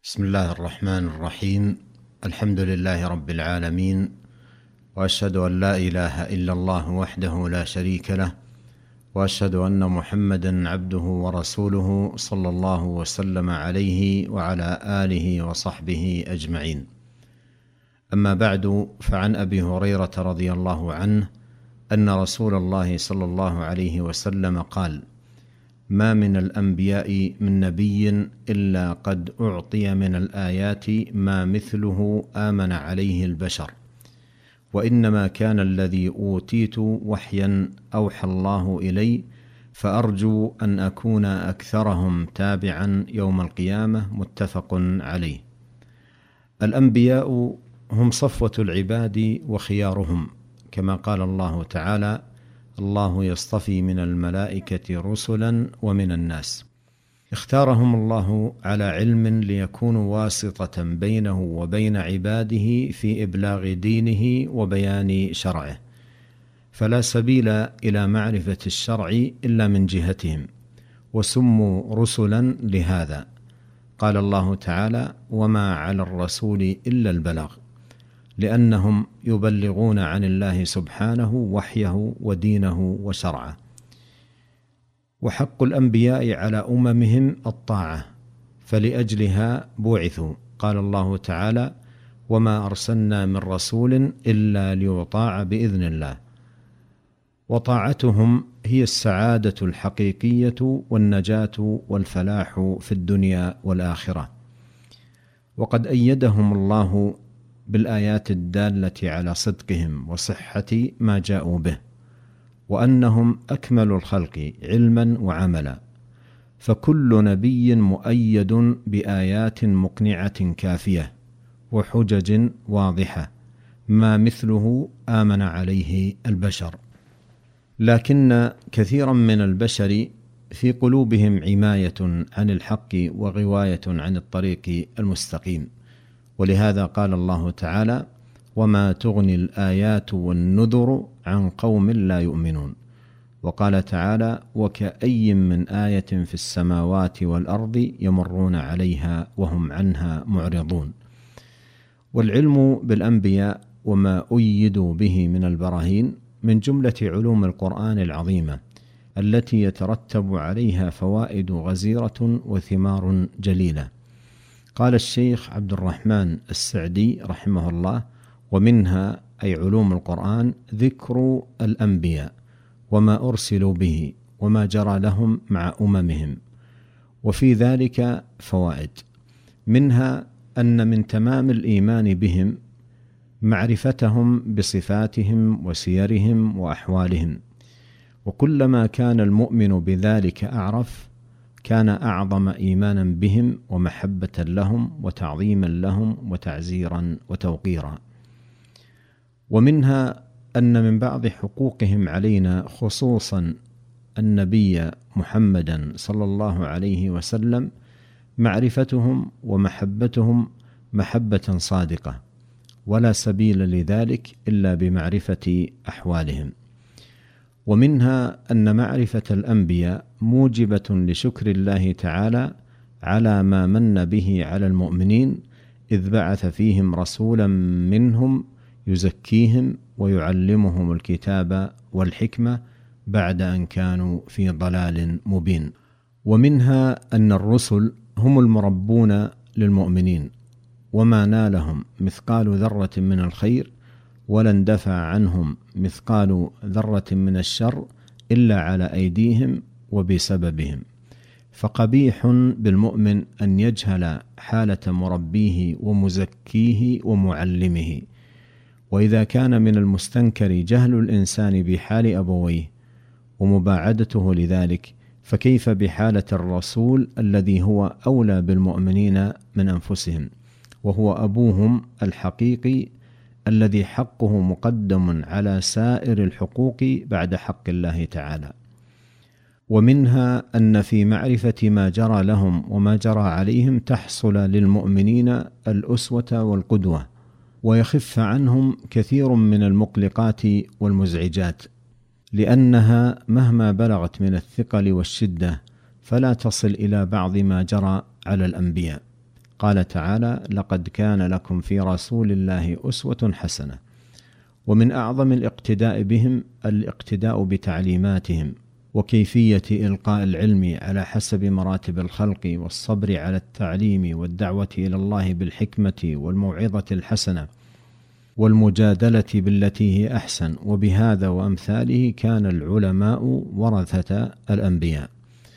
بسم الله الرحمن الرحيم. الحمد لله رب العالمين، وأشهد أن لا إله إلا الله وحده لا شريك له، وأشهد أن محمدا عبده ورسوله صلى الله وسلم عليه وعلى آله وصحبه أجمعين. أما بعد، فعن أبي هريرة رضي الله عنه أن رسول الله صلى الله عليه وسلم قال: ما من الأنبياء من نبي إلا قد أعطي من الآيات ما مثله آمن عليه البشر، وإنما كان الذي أوتيت وحيا أوحى الله إلي، فأرجو أن أكون أكثرهم تابعا يوم القيامة. متفق عليه. الأنبياء هم صفوة العباد وخيارهم، كما قال الله تعالى: الله يصطفي من الملائكة رسلا ومن الناس. اختارهم الله على علم ليكونوا واسطة بينه وبين عباده في إبلاغ دينه وبيان شرعه، فلا سبيل إلى معرفة الشرع إلا من جهتهم، وسموا رسلا لهذا. قال الله تعالى: وما على الرسول إلا البلاغ، لأنهم يبلغون عن الله سبحانه وحيه ودينه وشرعه. وحق الأنبياء على أممهم الطاعة، فلأجلها بعثوا. قال الله تعالى: وما أرسلنا من رسول إلا ليطاع بإذن الله. وطاعتهم هي السعادة الحقيقية والنجاة والفلاح في الدنيا والآخرة. وقد أيدهم الله بالآيات الدالة على صدقهم وصحة ما جاءوا به، وأنهم أكمل الخلق علما وعملا، فكل نبي مؤيد بآيات مقنعة كافية وحجج واضحة ما مثله آمن عليه البشر. لكن كثيرا من البشر في قلوبهم عماية عن الحق وغواية عن الطريق المستقيم، ولهذا قال الله تعالى: وما تغني الآيات والنذر عن قوم لا يؤمنون. وقال تعالى: وكأي من آية في السماوات والأرض يمرون عليها وهم عنها معرضون. والعلم بالأنبياء وما أيدوا به من البراهين من جملة علوم القرآن العظيمة، التي يترتب عليها فوائد غزيرة وثمار جليلة. قال الشيخ عبد الرحمن السعدي رحمه الله: ومنها أي علوم القرآن ذكر الأنبياء وما أرسلوا به وما جرى لهم مع أممهم، وفي ذلك فوائد. منها أن من تمام الإيمان بهم معرفتهم بصفاتهم وسيرهم وأحوالهم، وكلما كان المؤمن بذلك أعرف كان أعظم إيمانا بهم ومحبة لهم وتعظيما لهم وتعزيرا وتوقيرا. ومنها أن من بعض حقوقهم علينا، خصوصا النبي محمدا صلى الله عليه وسلم، معرفتهم ومحبتهم محبة صادقة، ولا سبيل لذلك إلا بمعرفة أحوالهم. ومنها أن معرفة الأنبياء موجبة لشكر الله تعالى على ما من به على المؤمنين، إذ بعث فيهم رسولا منهم يزكيهم ويعلمهم الكتاب والحكمة بعد أن كانوا في ضلال مبين. ومنها أن الرسل هم المربون للمؤمنين، وما نالهم مثقال ذرة من الخير ولا اندفع عنهم مثقال ذرة من الشر إلا على أيديهم وبسببهم. فقبيح بالمؤمن أن يجهل حالة مربيه ومزكيه ومعلمه. وإذا كان من المستنكر جهل الإنسان بحال أبويه ومباعدته لذلك، فكيف بحالة الرسول الذي هو أولى بالمؤمنين من أنفسهم، وهو أبوهم الحقيقي الذي حقه مقدم على سائر الحقوق بعد حق الله تعالى. ومنها أن في معرفة ما جرى لهم وما جرى عليهم تحصل للمؤمنين الأسوة والقدوة، ويخف عنهم كثير من المقلقات والمزعجات، لأنها مهما بلغت من الثقل والشدة فلا تصل إلى بعض ما جرى على الأنبياء. قال تعالى: لقد كان لكم في رسول الله أسوة حسنة. ومن أعظم الاقتداء بهم الاقتداء بتعليماتهم وكيفية إلقاء العلم على حسب مراتب الخلق، والصبر على التعليم والدعوة إلى الله بالحكمة والموعظة الحسنة والمجادلة بالتي هي أحسن. وبهذا وأمثاله كان العلماء ورثة الأنبياء.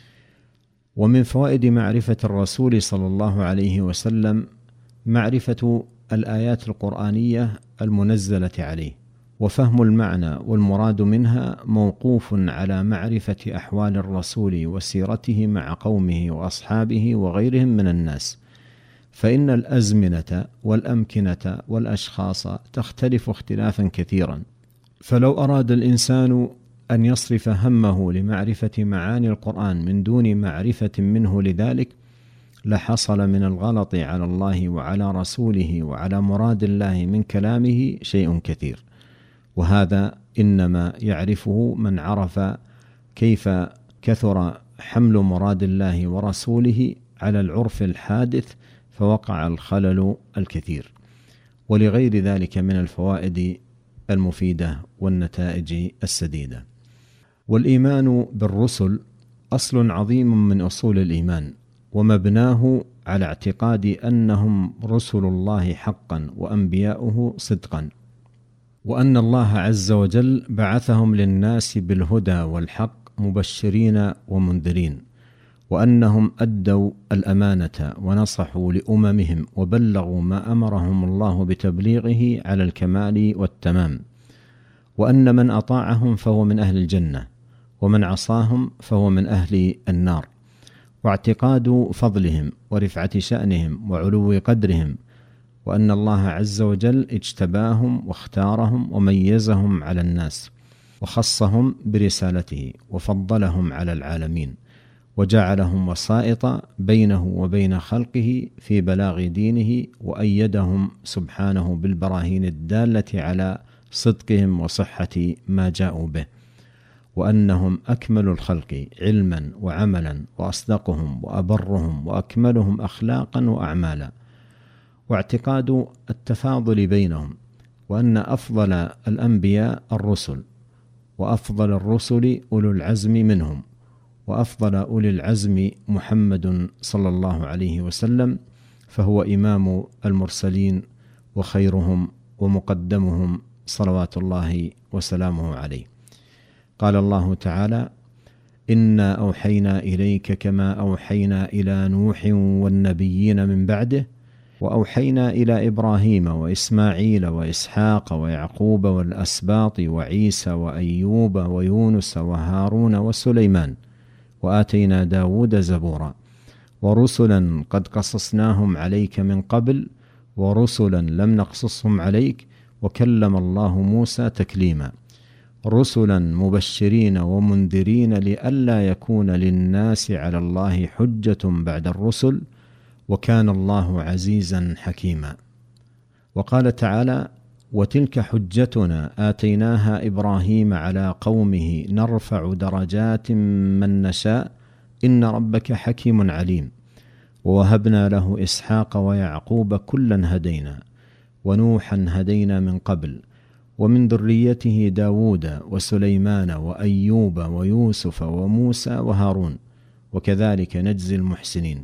ومن فوائد معرفة الرسول صلى الله عليه وسلم معرفة الآيات القرآنية المنزلة عليه، وفهم المعنى والمراد منها موقوف على معرفة أحوال الرسول وسيرته مع قومه وأصحابه وغيرهم من الناس، فإن الأزمنة والأمكنة والأشخاص تختلف اختلافا كثيرا. فلو أراد الإنسان أن يصرف همه لمعرفة معاني القرآن من دون معرفة منه لذلك لحصل من الغلط على الله وعلى رسوله وعلى مراد الله من كلامه شيء كثير. وهذا إنما يعرفه من عرف كيف كثر حمل مراد الله ورسوله على العرف الحادث فوقع الخلل الكثير، ولغير ذلك من الفوائد المفيدة والنتائج السديدة. والإيمان بالرسل أصل عظيم من أصول الإيمان، ومبناه على اعتقاد أنهم رسل الله حقا وأنبياؤه صدقا، وأن الله عز وجل بعثهم للناس بالهدى والحق مبشرين ومنذرين، وأنهم أدوا الأمانة ونصحوا لأممهم وبلغوا ما أمرهم الله بتبليغه على الكمال والتمام، وأن من أطاعهم فهو من أهل الجنة، ومن عصاهم فهو من أهل النار. واعتقاد فضلهم ورفعة شأنهم وعلو قدرهم، وأن الله عز وجل اجتباهم واختارهم وميزهم على الناس وخصهم برسالته وفضلهم على العالمين، وجعلهم وسائط بينه وبين خلقه في بلاغ دينه، وأيدهم سبحانه بالبراهين الدالة على صدقهم وصحة ما جاءوا به، وأنهم أكمل الخلق علما وعملا وأصدقهم وأبرهم وأكملهم أخلاقا وأعمالا. واعتقاد التفاضل بينهم، وأن أفضل الأنبياء الرسل، وأفضل الرسل أولو العزم منهم، وأفضل أولي العزم محمد صلى الله عليه وسلم، فهو إمام المرسلين وخيرهم ومقدمهم صلوات الله وسلامه عليه. قال الله تعالى: إنا أوحينا إليك كما أوحينا إلى نوح والنبيين من بعده، وأوحينا إلى إبراهيم وإسماعيل وإسحاق ويعقوب والأسباط وعيسى وأيوب ويونس وهارون وسليمان، وآتينا داود زبورا، ورسلا قد قصصناهم عليك من قبل، ورسلا لم نقصصهم عليك، وكلم الله موسى تكليما، رسلا مبشرين ومنذرين لئلا يكون للناس على الله حجة بعد الرسل، وكان الله عزيزا حكيما. وقال تعالى: وتلك حجتنا آتيناها إبراهيم على قومه نرفع درجات من نشاء إن ربك حكيم عليم. ووهبنا له إسحاق ويعقوب كلا هدينا، ونوحا هدينا من قبل، ومن ذريته داود وسليمان وأيوب ويوسف وموسى وهارون، وكذلك نجزي المحسنين،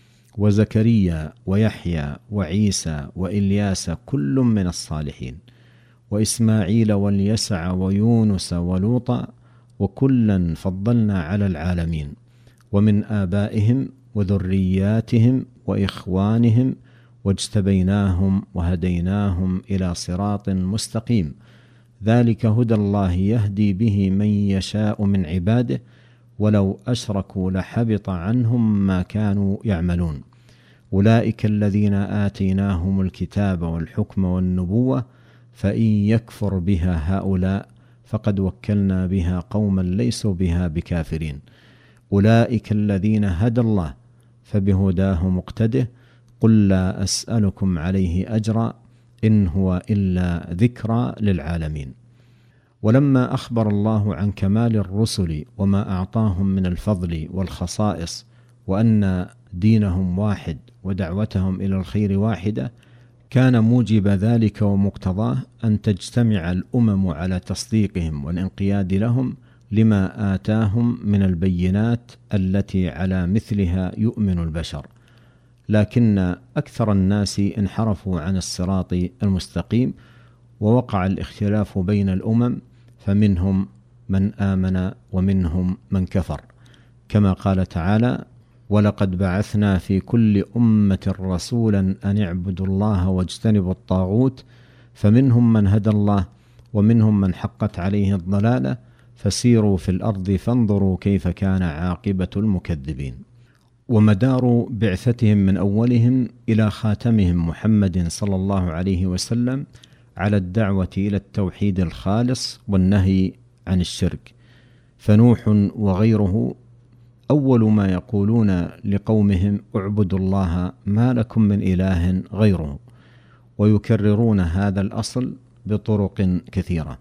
وزكريا ويحيى وعيسى وإلياس كل من الصالحين، وإسماعيل واليسع ويونس ولوطا، وكلا فضلنا على العالمين، ومن آبائهم وذرياتهم وإخوانهم، واجتبيناهم وهديناهم إلى صراط مستقيم، ذلك هدى الله يهدي به من يشاء من عباده، ولو أشركوا لحبط عنهم ما كانوا يعملون. أولئك الذين آتيناهم الكتاب والحكم والنبوة، فإن يكفر بها هؤلاء فقد وكلنا بها قوما ليسوا بها بكافرين. أولئك الذين هدى الله فبهداه مقتده، قل لا أسألكم عليه أجرا إن هو إلا ذكرى للعالمين. ولما أخبر الله عن كمال الرسل وما أعطاهم من الفضل والخصائص، وأن دينهم واحد ودعوتهم إلى الخير واحدة، كان موجب ذلك ومقتضاه أن تجتمع الأمم على تصديقهم والانقياد لهم لما آتاهم من البينات التي على مثلها يؤمن البشر. لكن أكثر الناس انحرفوا عن الصراط المستقيم، ووقع الاختلاف بين الأمم، فمنهم من آمن ومنهم من كفر، كما قال تعالى: ولقد بعثنا في كل أمة رسولا أن اعبدوا الله واجتنبوا الطاغوت، فمنهم من هدى الله ومنهم من حقت عليه الضلالة، فسيروا في الأرض فانظروا كيف كان عاقبة المكذبين. ومدار بعثتهم من أولهم إلى خاتمهم محمد صلى الله عليه وسلم على الدعوة إلى التوحيد الخالص والنهي عن الشرك. فنوح وغيره أول ما يقولون لقومهم: اعبدوا الله ما لكم من إله غيره، ويكررون هذا الأصل بطرق كثيرة.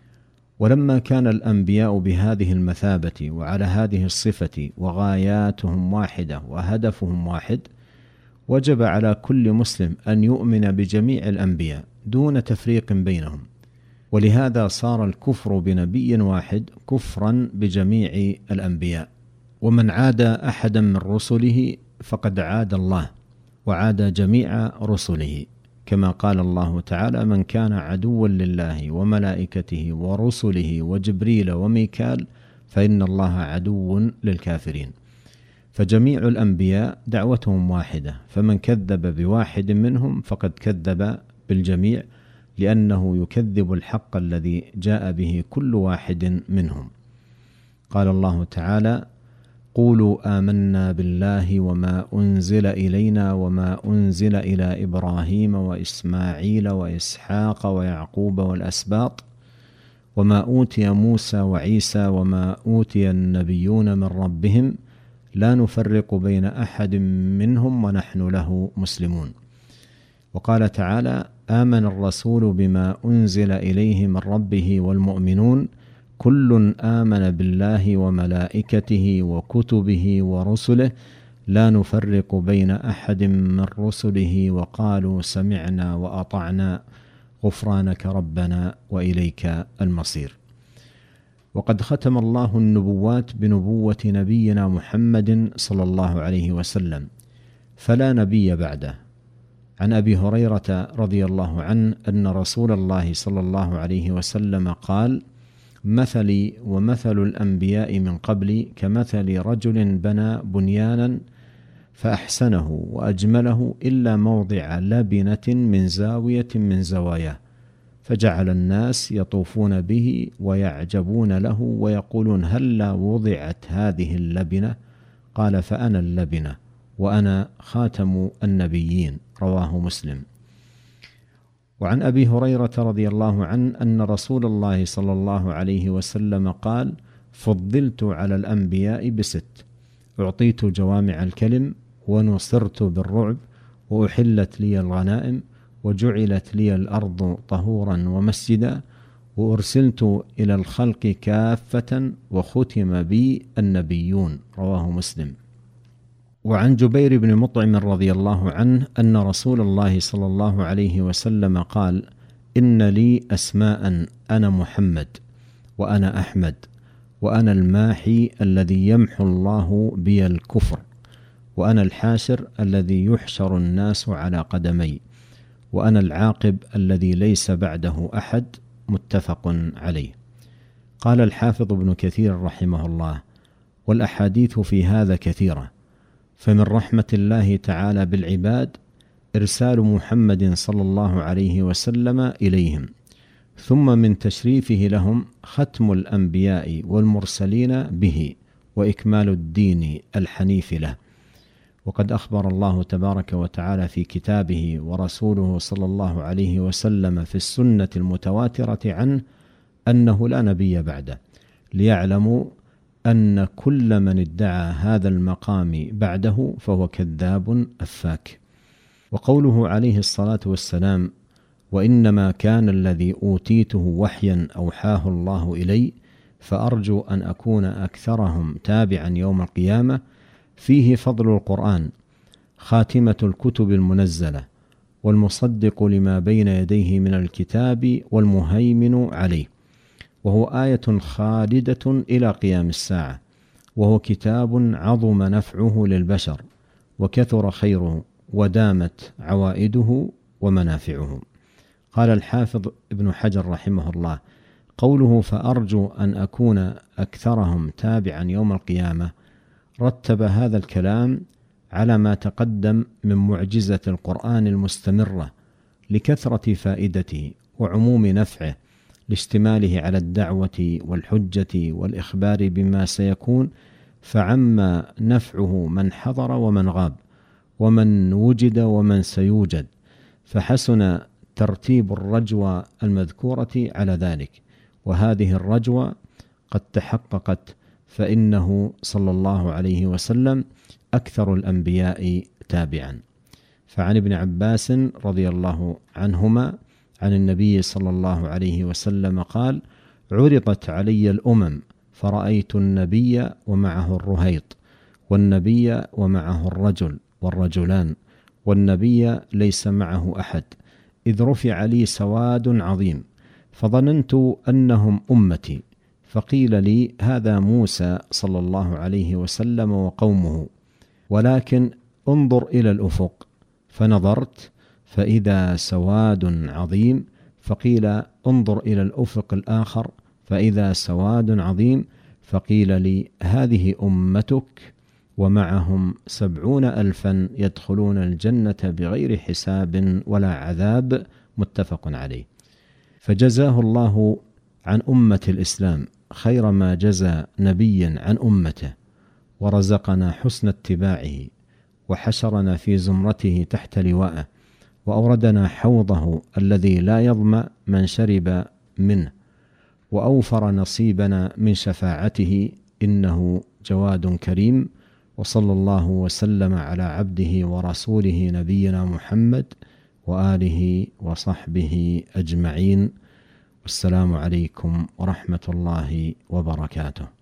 ولما كان الأنبياء بهذه المثابة وعلى هذه الصفة وغاياتهم واحدة وهدفهم واحد، وجب على كل مسلم أن يؤمن بجميع الأنبياء دون تفريق بينهم. ولهذا صار الكفر بنبي واحد كفرا بجميع الأنبياء، ومن عاد أحدا من رسله فقد عاد الله وعاد جميع رسله، كما قال الله تعالى: من كان عدوا لله وملائكته ورسله وجبريل وميكال فإن الله عدو للكافرين. فجميع الأنبياء دعوتهم واحدة، فمن كذب بواحد منهم فقد كذب بالجميع، لأنه يكذب الحق الذي جاء به كل واحد منهم. قال الله تعالى: قولوا آمنا بالله وما أنزل إلينا وما أنزل إلى إبراهيم وإسماعيل وإسحاق ويعقوب والأسباط وما أوتي موسى وعيسى وما أوتي النبيون من ربهم لا نفرق بين أحد منهم ونحن له مسلمون. وقال تعالى: آمن الرسول بما أنزل إليه من ربه والمؤمنون كل آمن بالله وملائكته وكتبه ورسله لا نفرق بين أحد من رسله وقالوا سمعنا وأطعنا غفرانك ربنا وإليك المصير. وقد ختم الله النبوات بنبوة نبينا محمد صلى الله عليه وسلم، فلا نبي بعده. عن أبي هريرة رضي الله عنه أن رسول الله صلى الله عليه وسلم قال: مثلي ومثل الأنبياء من قبلي كمثل رجل بنى بنيانا فأحسنه وأجمله إلا موضع لبنة من زاوية من زواياه، فجعل الناس يطوفون به ويعجبون له ويقولون: هلا وضعت هذه اللبنة؟ قال: فأنا اللبنة وأنا خاتم النبيين. رواه مسلم. وعن أبي هريرة رضي الله عنه أن رسول الله صلى الله عليه وسلم قال: فضلت على الأنبياء بست: أعطيت جوامع الكلم، ونصرت بالرعب، وأحلت لي الغنائم، وجعلت لي الأرض طهورا ومسجدا، وأرسلت إلى الخلق كافة، وختم بي النبيون. رواه مسلم. وعن جبير بن مطعم رضي الله عنه أن رسول الله صلى الله عليه وسلم قال: إن لي أسماء: أنا محمد، وأنا أحمد، وأنا الماحي الذي يمحو الله بي الكفر، وأنا الحاشر الذي يحشر الناس على قدمي، وأنا العاقب الذي ليس بعده أحد. متفق عليه. قال الحافظ ابن كثير رحمه الله: والأحاديث في هذا كثيرة، فمن رحمة الله تعالى بالعباد إرسال محمد صلى الله عليه وسلم إليهم، ثم من تشريفه لهم ختم الأنبياء والمرسلين به وإكمال الدين الحنيف له. وقد أخبر الله تبارك وتعالى في كتابه ورسوله صلى الله عليه وسلم في السنة المتواترة عنه أنه لا نبي بعده، ليعلموا أن كل من ادعى هذا المقام بعده فهو كذاب أفاك. وقوله عليه الصلاة والسلام: وإنما كان الذي أوتيته وحيا أوحاه الله إلي، فأرجو أن أكون أكثرهم تابعا يوم القيامة، فيه فضل القرآن خاتمة الكتب المنزلة والمصدق لما بين يديه من الكتاب والمهيمن عليه، وهو آية خالدة إلى قيام الساعة، وهو كتاب عظم نفعه للبشر وكثر خيره ودامت عوائده ومنافعه. قال الحافظ ابن حجر رحمه الله: قوله فأرجو أن أكون أكثرهم تابعا يوم القيامة، رتب هذا الكلام على ما تقدم من معجزة القرآن المستمرة لكثرة فائدته وعموم نفعه، لاشتماله على الدعوة والحجة والإخبار بما سيكون، فعم نفعه من حضر ومن غاب ومن وجد ومن سيوجد، فحسن ترتيب الرجوى المذكورة على ذلك، وهذه الرجوى قد تحققت، فإنه صلى الله عليه وسلم أكثر الأنبياء تابعا. فعن ابن عباس رضي الله عنهما عن النبي صلى الله عليه وسلم قال: عرضت علي الأمم فرأيت النبي ومعه الرهيط، والنبي ومعه الرجل والرجلان، والنبي ليس معه أحد، إذ رفع لي سواد عظيم فظننت أنهم أمتي، فقيل لي هذا موسى صلى الله عليه وسلم وقومه، ولكن انظر إلى الأفق، فنظرت فإذا سواد عظيم، فقيل انظر إلى الأفق الآخر فإذا سواد عظيم، فقيل لي هذه أمتك ومعهم 70,000 يدخلون الجنة بغير حساب ولا عذاب، متفق عليه. فجزاه الله عن أمة الإسلام خير ما جزى نبيا عن أمته، ورزقنا حسن اتباعه، وحشرنا في زمرته تحت لواءه، وأوردنا حوضه الذي لا يظمأ من شرب منه، وأوفر نصيبنا من شفاعته، إنه جواد كريم. وصلى الله وسلم على عبده ورسوله نبينا محمد وآله وصحبه أجمعين، والسلام عليكم ورحمة الله وبركاته.